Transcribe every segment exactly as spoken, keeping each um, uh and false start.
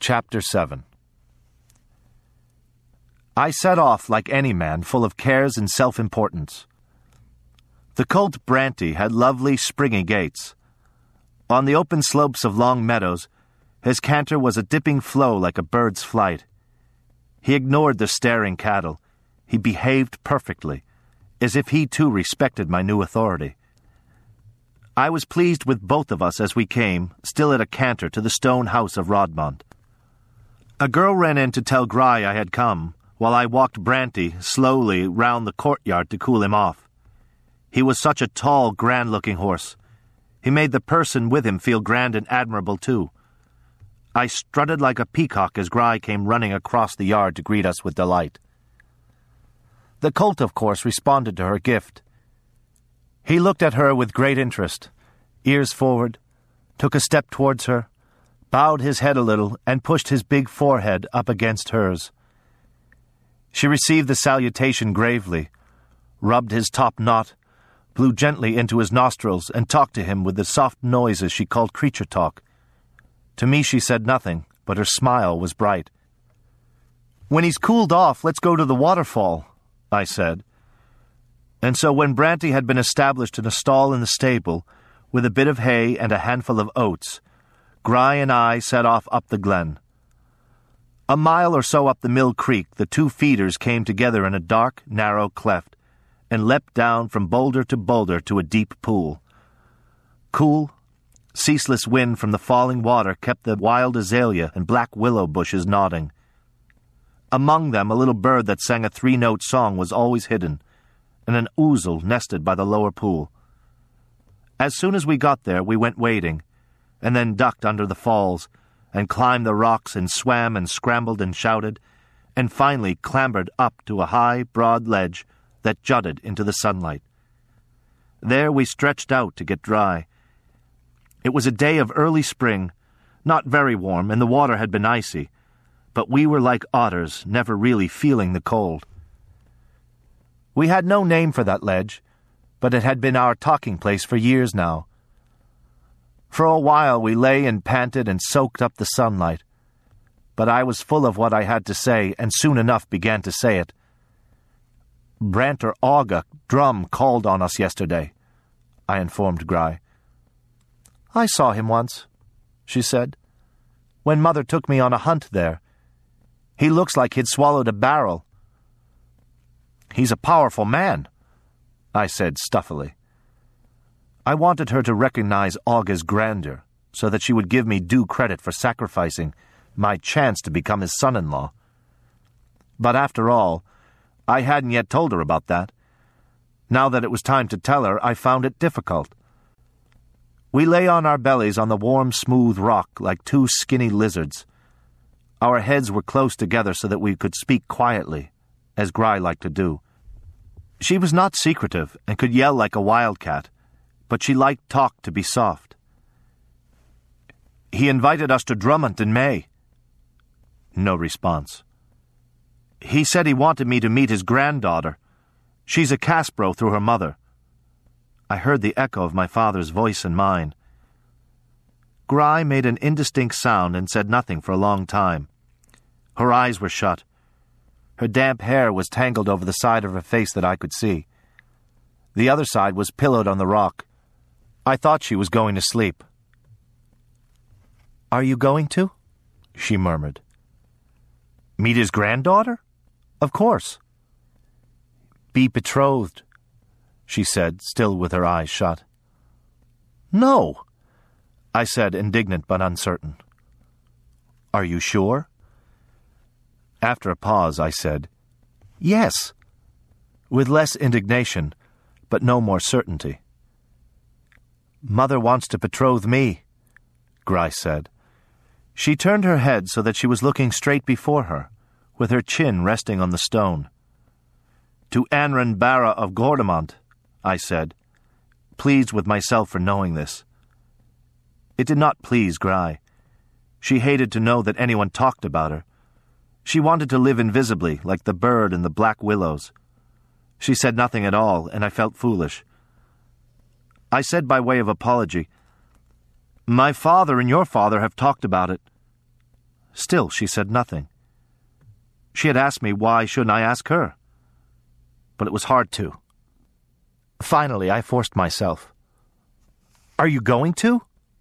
Chapter seven. I set off like any man, full of cares and self-importance. The colt Branty had lovely, springy gaits. On the open slopes of long meadows, his canter was a dipping flow like a bird's flight. He ignored the staring cattle. He behaved perfectly, as if he too respected my new authority. I was pleased with both of us as we came, still at a canter, to the stone house of Rodmont. A girl ran in to tell Gry I had come, while I walked Branty slowly round the courtyard to cool him off. He was such a tall, grand-looking horse. He made the person with him feel grand and admirable, too. I strutted like a peacock as Gry came running across the yard to greet us with delight. The colt, of course, responded to her gift. He looked at her with great interest, ears forward, took a step towards her, bowed his head a little, and pushed his big forehead up against hers. She received the salutation gravely, rubbed his top knot, blew gently into his nostrils, and talked to him with the soft noises she called creature talk. To me she said nothing, but her smile was bright. "When he's cooled off, let's go to the waterfall," I said. And so when Branty had been established in a stall in the stable, with a bit of hay and a handful of oats, Gry and I set off up the glen. A mile or so up the mill creek, the two feeders came together in a dark, narrow cleft, and leapt down from boulder to boulder to a deep pool. Cool, ceaseless wind from the falling water kept the wild azalea and black willow bushes nodding. Among them a little bird that sang a three-note song was always hidden, and an ouzel nested by the lower pool. As soon as we got there, we went wading, and then ducked under the falls, and climbed the rocks and swam and scrambled and shouted, and finally clambered up to a high, broad ledge that jutted into the sunlight. There we stretched out to get dry. It was a day of early spring, not very warm, and the water had been icy, but we were like otters, never really feeling the cold. We had no name for that ledge, but it had been our talking place for years now. For a while we lay and panted and soaked up the sunlight, but I was full of what I had to say, and soon enough began to say it. "Branter Auga Drum called on us yesterday," I informed Gry. "I saw him once," she said, "when Mother took me on a hunt there. He looks like he'd swallowed a barrel." "He's a powerful man," I said stuffily. I wanted her to recognize Auga's grandeur, so that she would give me due credit for sacrificing my chance to become his son-in-law. But after all, I hadn't yet told her about that. Now that it was time to tell her, I found it difficult. We lay on our bellies on the warm, smooth rock like two skinny lizards. Our heads were close together so that we could speak quietly, as Gry liked to do. She was not secretive and could yell like a wildcat, but she liked talk to be soft. "He invited us to Drummond in May." No response. "He said he wanted me to meet his granddaughter. She's a Caspro through her mother." I heard the echo of my father's voice in mine. Gry made an indistinct sound and said nothing for a long time. Her eyes were shut. Her damp hair was tangled over the side of her face that I could see. The other side was pillowed on the rock. I thought she was going to sleep. "Are you going to?" she murmured. "Meet his granddaughter? Of course." "Be betrothed," she said, still with her eyes shut. "No," I said, indignant but uncertain. "Are you sure?" After a pause, I said, "Yes," with less indignation, but no more certainty. "Mother wants to betroth me," Gry said. She turned her head so that she was looking straight before her, with her chin resting on the stone. "To Anran Barra of Gordamont," I said, pleased with myself for knowing this. It did not please Gry. She hated to know that anyone talked about her. She wanted to live invisibly, like the bird in the black willows. She said nothing at all, and I felt foolish. I said by way of apology, "My father and your father have talked about it." Still, she said nothing. She had asked me why shouldn't I ask her? But it was hard to. Finally, I forced myself. "Are you going to?"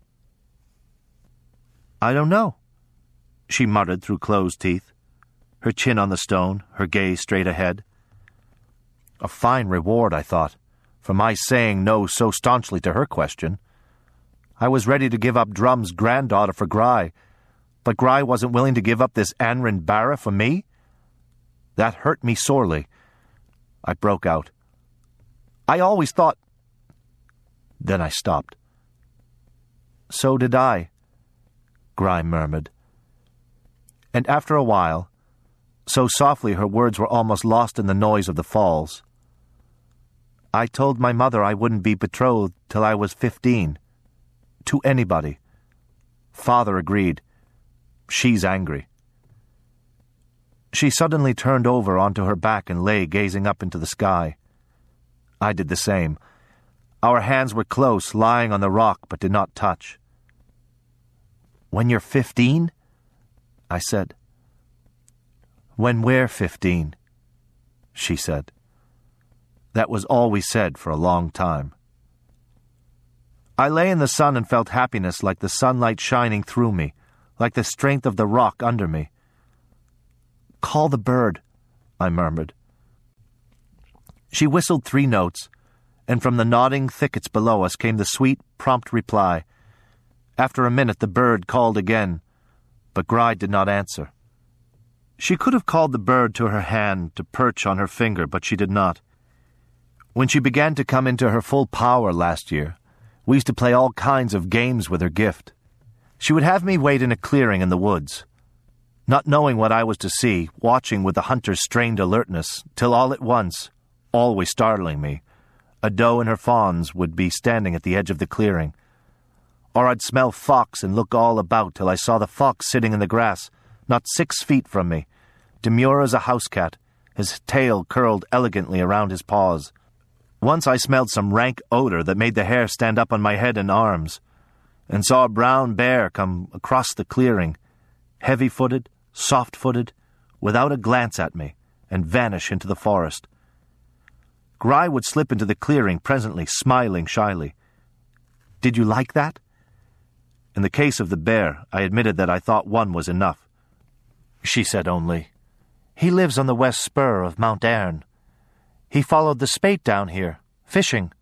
"I don't know," she muttered through closed teeth, her chin on the stone, her gaze straight ahead. A fine reward, I thought, for my saying no so staunchly to her question. I was ready to give up Drum's granddaughter for Gry, but Gry wasn't willing to give up this Anrin Barra for me? That hurt me sorely. I broke out. "I always thought—" Then I stopped. "So did I," Gry murmured. And after a while, so softly her words were almost lost in the noise of the falls, "I told my mother I wouldn't be betrothed till I was fifteen. To anybody. Father agreed. She's angry." She suddenly turned over onto her back and lay gazing up into the sky. I did the same. Our hands were close, lying on the rock, but did not touch. "When you're fifteen?" I said. "When we're fifteen," she said. That was all we said for a long time. I lay in the sun and felt happiness like the sunlight shining through me, like the strength of the rock under me. "Call the bird," I murmured. She whistled three notes, and from the nodding thickets below us came the sweet, prompt reply. After a minute the bird called again, but Gry did not answer. She could have called the bird to her hand to perch on her finger, but she did not. When she began to come into her full power last year, we used to play all kinds of games with her gift. She would have me wait in a clearing in the woods, not knowing what I was to see, watching with the hunter's strained alertness, till all at once, always startling me, a doe and her fawns would be standing at the edge of the clearing. Or I'd smell fox and look all about till I saw the fox sitting in the grass, not six feet from me, demure as a house cat, his tail curled elegantly around his paws. Once I smelled some rank odor that made the hair stand up on my head and arms, and saw a brown bear come across the clearing, heavy-footed, soft-footed, without a glance at me, and vanish into the forest. Gry would slip into the clearing presently, smiling shyly. "Did you like that?" In the case of the bear, I admitted that I thought one was enough. She said only, "He lives on the west spur of Mount Airn. He followed the spate down here, fishing."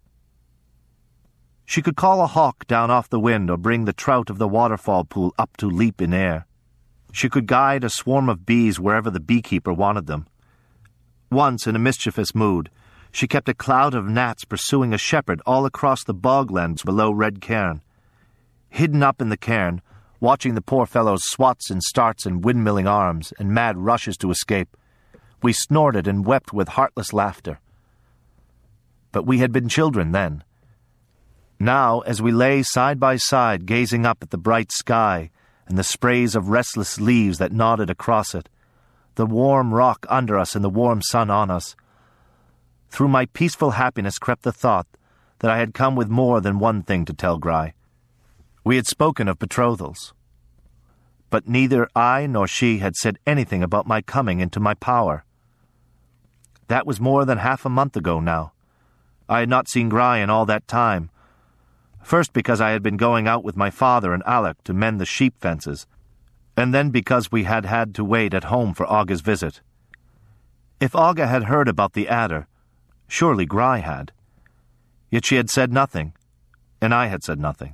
She could call a hawk down off the wind or bring the trout of the waterfall pool up to leap in air. She could guide a swarm of bees wherever the beekeeper wanted them. Once, in a mischievous mood, she kept a cloud of gnats pursuing a shepherd all across the boglands below Red Cairn. Hidden up in the cairn, watching the poor fellow's swats and starts and windmilling arms and mad rushes to escape, we snorted and wept with heartless laughter. But we had been children then. Now, as we lay side by side gazing up at the bright sky and the sprays of restless leaves that nodded across it, the warm rock under us and the warm sun on us, through my peaceful happiness crept the thought that I had come with more than one thing to tell Gry. We had spoken of betrothals, but neither I nor she had said anything about my coming into my power. That was more than half a month ago now. I had not seen Gry in all that time, first because I had been going out with my father and Alec to mend the sheep fences, and then because we had had to wait at home for Agha's visit. If Agha had heard about the adder, surely Gry had. Yet she had said nothing, and I had said nothing.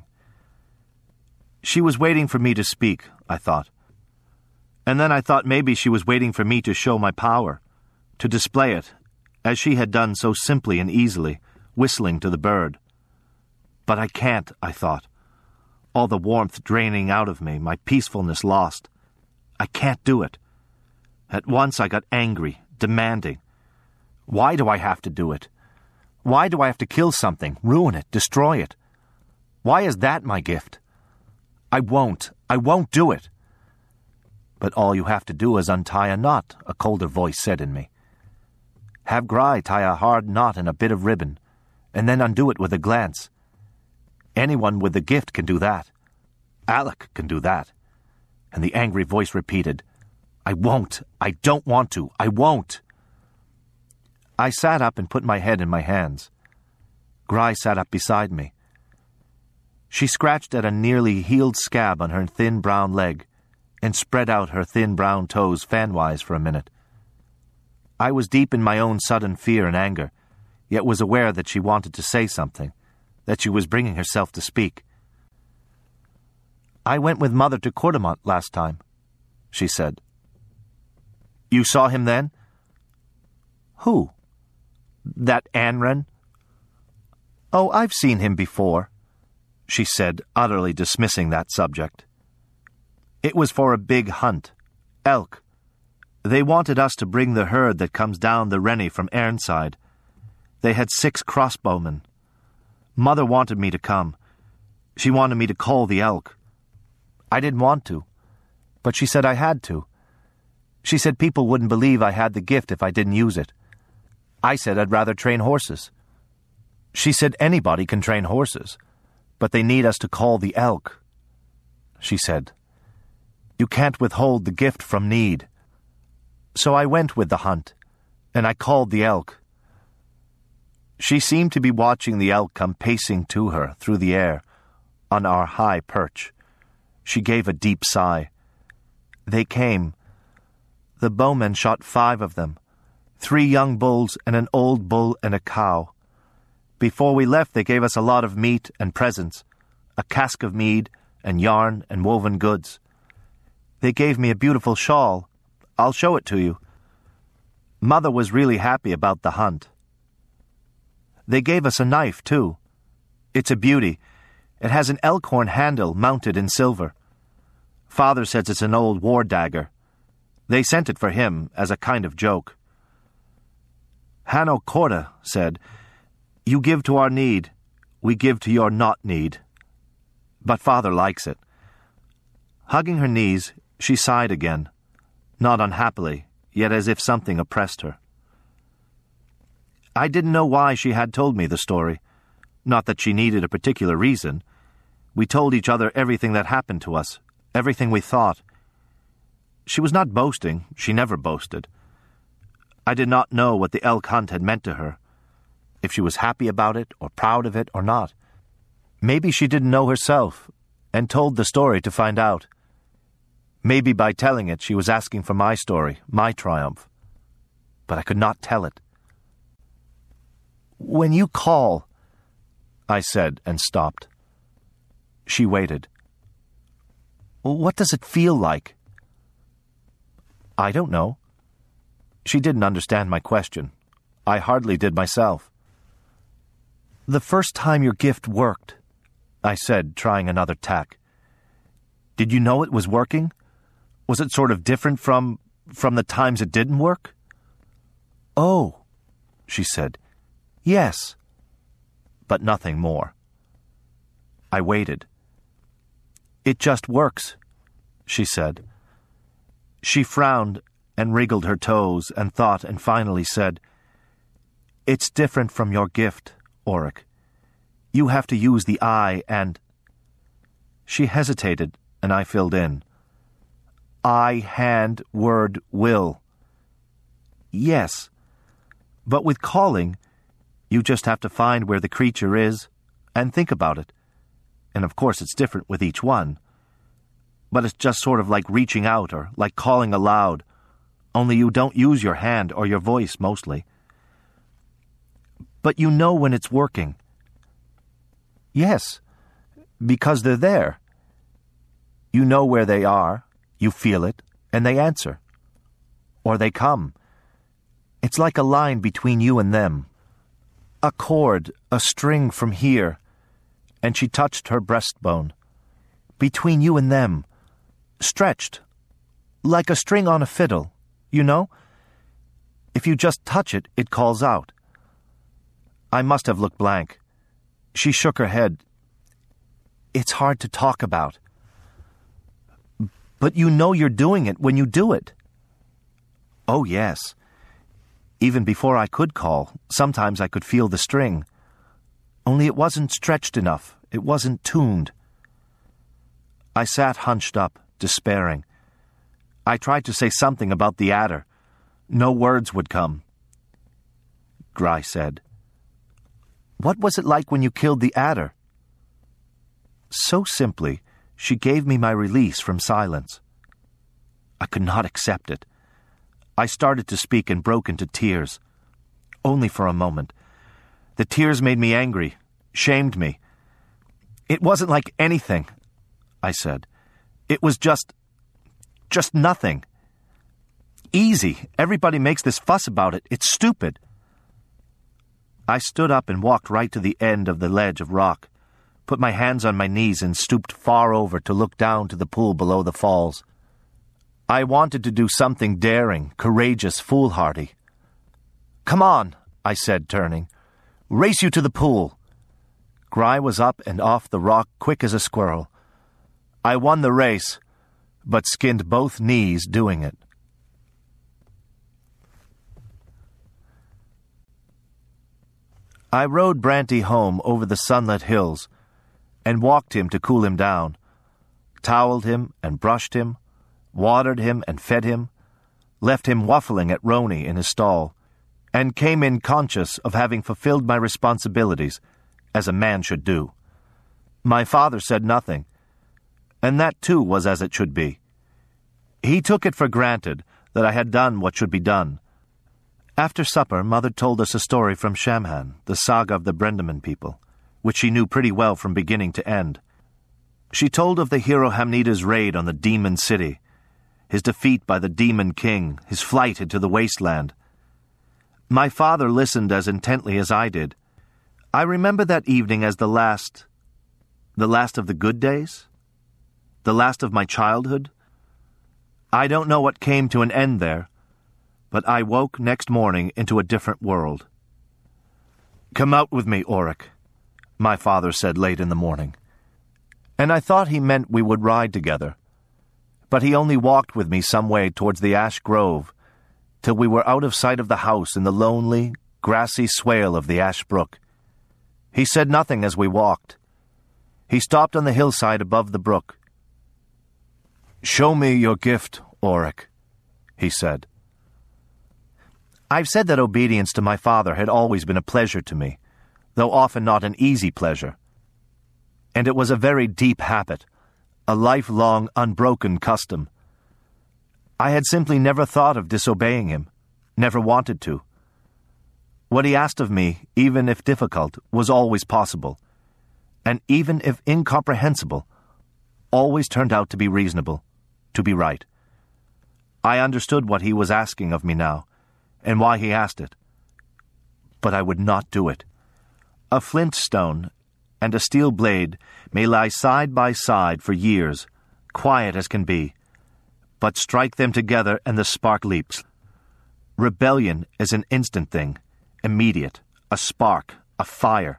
She was waiting for me to speak, I thought. And then I thought maybe she was waiting for me to show my power, to display it, as she had done so simply and easily, whistling to the bird. But I can't, I thought. All the warmth draining out of me, my peacefulness lost. I can't do it. At once I got angry, demanding. Why do I have to do it? Why do I have to kill something, ruin it, destroy it? Why is that my gift? I won't, I won't do it. But all you have to do is untie a knot, a colder voice said in me. Have Gry tie a hard knot in a bit of ribbon, and then undo it with a glance. Anyone with the gift can do that. Alec can do that. and the angry voice repeated, "I won't. I don't want to. I won't." I sat up and put my head in my hands. Gry sat up beside me. She scratched at a nearly healed scab on her thin brown leg and spread out her thin brown toes fanwise for a minute. I was deep in my own sudden fear and anger, yet was aware that she wanted to say something, that she was bringing herself to speak. "I went with Mother to Courtimont last time," she said. "You saw him then?" "Who?" "That Anren." "Oh, I've seen him before," she said, utterly dismissing that subject. "It was for a big hunt. Elk. They wanted us to bring the herd that comes down the Rennie from Airnside. They had six crossbowmen. Mother wanted me to come. She wanted me to call the elk. I didn't want to, but she said I had to. She said people wouldn't believe I had the gift if I didn't use it. I said I'd rather train horses. She said anybody can train horses, but they need us to call the elk. She said, you can't withhold the gift from need. So I went with the hunt, and I called the elk. She seemed to be watching the elk come pacing to her through the air on our high perch. She gave a deep sigh. They came. The bowmen shot five of them, three young bulls and an old bull and a cow. Before we left, they gave us a lot of meat and presents, a cask of mead and yarn and woven goods. They gave me a beautiful shawl. I'll show it to you. Mother was really happy about the hunt. They gave us a knife, too. It's a beauty. It has an elkhorn handle mounted in silver. Father says it's an old war dagger. They sent it for him as a kind of joke. Hanno Corda said, you give to our need, we give to your not need. But Father likes it. Hugging her knees, she sighed again, not unhappily, yet as if something oppressed her. I didn't know why she had told me the story. Not that she needed a particular reason. We told each other everything that happened to us, everything we thought. She was not boasting. She never boasted. I did not know what the elk hunt had meant to her, if she was happy about it or proud of it or not. Maybe she didn't know herself and told the story to find out. Maybe by telling it she was asking for my story, my triumph. But I could not tell it. When you call, I said and stopped. She waited. What does it feel like? I don't know. She didn't understand my question. I hardly did myself. The first time your gift worked, I said, trying another tack. Did you know it was working? Was it sort of different from, from the times it didn't work? Oh, she said. Yes. But nothing more. I waited. It just works, she said. She frowned and wriggled her toes and thought and finally said, it's different from your gift, Oric. You have to use the eye and... She hesitated, and I filled in. Eye, hand, word, will. Yes, but with calling, you just have to find where the creature is and think about it. And of course it's different with each one. But it's just sort of like reaching out or like calling aloud, only you don't use your hand or your voice mostly. But you know when it's working. Yes, because they're there. You know where they are, you feel it, and they answer. Or they come. It's like a line between you and them. A cord, a string from here, and she touched her breastbone. Between you and them. Stretched. Like a string on a fiddle, you know? If you just touch it, it calls out. I must have looked blank. She shook her head. It's hard to talk about. But you know you're doing it when you do it. Oh, yes. Even before I could call, sometimes I could feel the string. Only it wasn't stretched enough. It wasn't tuned. I sat hunched up, despairing. I tried to say something about the adder. No words would come. Gry said, "What was it like when you killed the adder?" So simply, she gave me my release from silence. I could not accept it. I started to speak and broke into tears. Only for a moment. The tears made me angry, shamed me. "It wasn't like anything," I said. "It was just... just nothing. Easy. Everybody makes this fuss about it. It's stupid." I stood up and walked right to the end of the ledge of rock, put my hands on my knees and stooped far over to look down to the pool below the falls. I wanted to do something daring, courageous, foolhardy. "Come on," I said, turning. "Race you to the pool." Gry was up and off the rock quick as a squirrel. I won the race, but skinned both knees doing it. I rode Branty home over the sunlit hills and walked him to cool him down, toweled him and brushed him, watered him and fed him, left him waffling at Roni in his stall, and came in conscious of having fulfilled my responsibilities, as a man should do. My father said nothing, and that too was as it should be. He took it for granted that I had done what should be done. After supper, Mother told us a story from Shamhan, the saga of the Brendaman people, which she knew pretty well from beginning to end. She told of the hero Hamnida's raid on the demon city, his defeat by the demon king, his flight into the wasteland. My father listened as intently as I did. I remember that evening as the last... the last of the good days? The last of my childhood? I don't know what came to an end there, but I woke next morning into a different world. "Come out with me, Oric," my father said late in the morning. And I thought he meant we would ride together. But he only walked with me some way towards the ash grove, till we were out of sight of the house in the lonely, grassy swale of the ash brook. He said nothing as we walked. He stopped on the hillside above the brook. "Show me your gift, Oric," he said. I've said that obedience to my father had always been a pleasure to me, though often not an easy pleasure. And it was a very deep habit, a lifelong, unbroken custom. I had simply never thought of disobeying him, never wanted to. What he asked of me, even if difficult, was always possible, and even if incomprehensible, always turned out to be reasonable, to be right. I understood what he was asking of me now, and why he asked it. But I would not do it. A flint stone and a steel blade may lie side by side for years, quiet as can be, but strike them together and the spark leaps. Rebellion is an instant thing, immediate, a spark, a fire.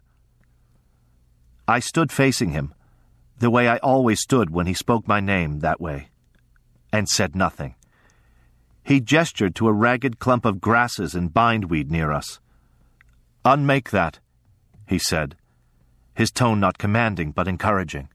I stood facing him, the way I always stood when he spoke my name that way, and said nothing. He gestured to a ragged clump of grasses and bindweed near us. "Unmake that," he said, his tone not commanding but encouraging.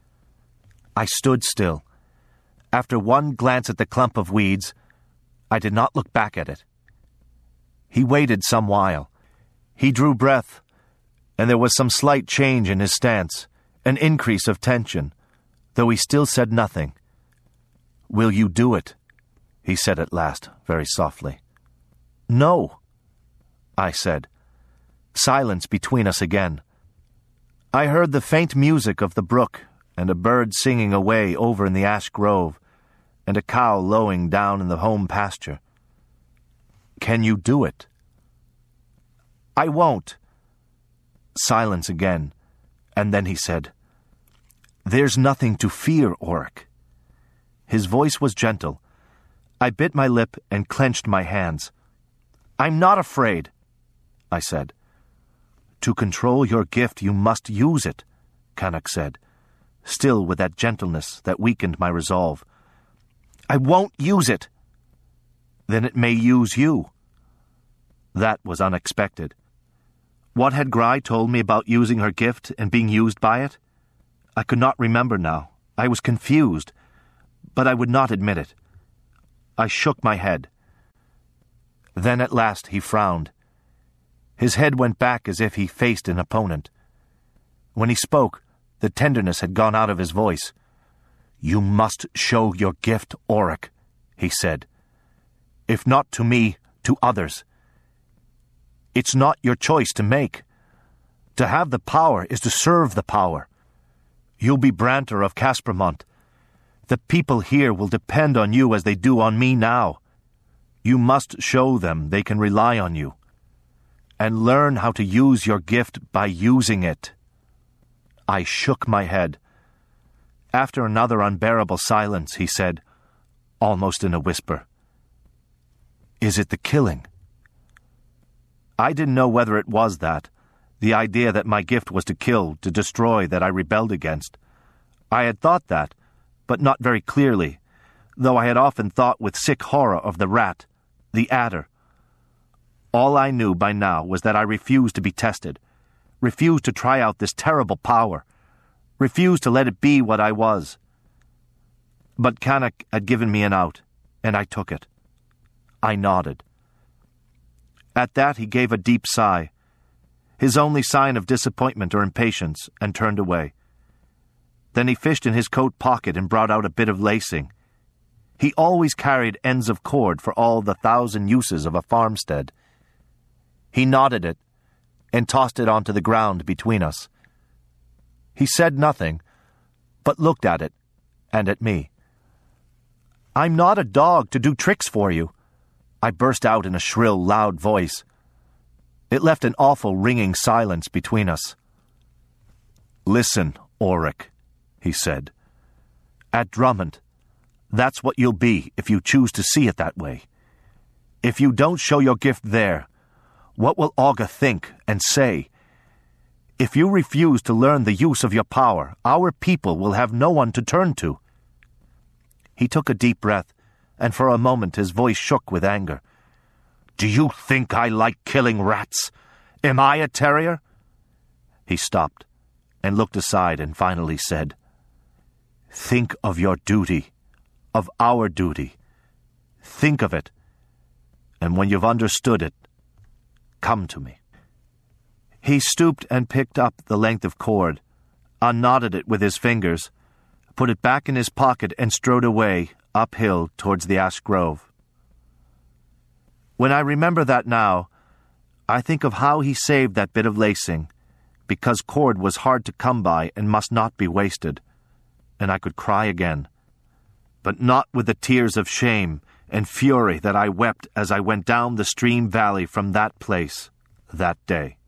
I stood still. After one glance at the clump of weeds, I did not look back at it. He waited some while. He drew breath, and there was some slight change in his stance, an increase of tension, though he still said nothing. "Will you do it?" he said at last, very softly. "No," I said. Silence between us again. I heard the faint music of the brook, and a bird singing away over in the ash grove, and a cow lowing down in the home pasture. "Can you do it?" "I won't." Silence again, and then he said, "There's nothing to fear, Oric." His voice was gentle. I bit my lip and clenched my hands. "I'm not afraid," I said. "To control your gift, you must use it," Canuck said, still with that gentleness that weakened my resolve. "I won't use it." "Then it may use you." That was unexpected. What had Gry told me about using her gift and being used by it? I could not remember now. I was confused. but I would not admit it. I shook my head. Then at last he frowned. His head went back as if he faced an opponent. When he spoke, the tenderness had gone out of his voice. "You must show your gift, Oric," he said. "If not to me, to others. It's not your choice to make. To have the power is to serve the power. You'll be Branter of Caspermont. The people here will depend on you as they do on me now. You must show them they can rely on you. And learn how to use your gift by using it." I shook my head. After another unbearable silence, he said, almost in a whisper, "Is it the killing?" I didn't know whether it was that, the idea that my gift was to kill, to destroy, that I rebelled against. I had thought that, but not very clearly, though I had often thought with sick horror of the rat, the adder. All I knew by now was that I refused to be tested, refused to try out this terrible power, refused to let it be what I was. But Canuck had given me an out, and I took it. I nodded. At that he gave a deep sigh, his only sign of disappointment or impatience, and turned away. Then he fished in his coat pocket and brought out a bit of lacing. He always carried ends of cord for all the thousand uses of a farmstead. He knotted it and tossed it onto the ground between us. He said nothing, but looked at it and at me. "I'm not a dog to do tricks for you," I burst out in a shrill, loud voice. It left an awful ringing silence between us. "Listen, Oric," he said. "At Drummond, that's what you'll be if you choose to see it that way. If you don't show your gift there, what will Auga think and say? If you refuse to learn the use of your power, our people will have no one to turn to." He took a deep breath, and for a moment his voice shook with anger. "Do you think I like killing rats? Am I a terrier?" He stopped, and looked aside, and finally said, "Think of your duty, of our duty. Think of it, and when you've understood it, come to me." He stooped and picked up the length of cord, unknotted it with his fingers, put it back in his pocket, and strode away uphill towards the ash grove. When I remember that now, I think of how he saved that bit of lacing, because cord was hard to come by and must not be wasted, and I could cry again, but not with the tears of shame and fury that I wept as I went down the stream valley from that place that day.